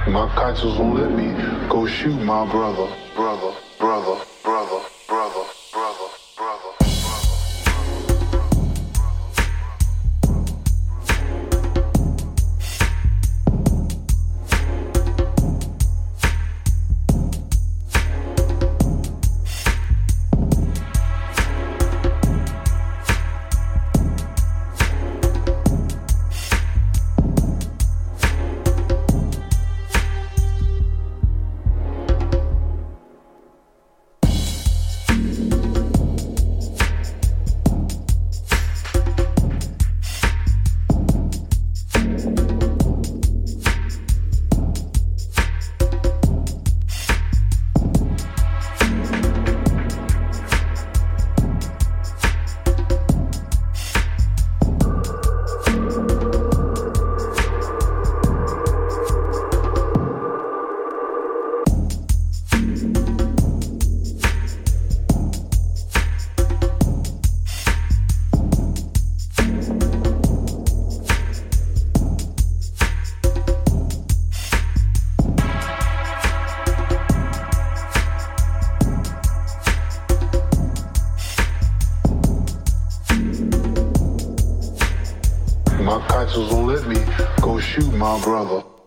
My conscience won't let me go shoot my brother, brother, brother, brother, brother, brother, brother. My conscience won't let me go shoot my brother.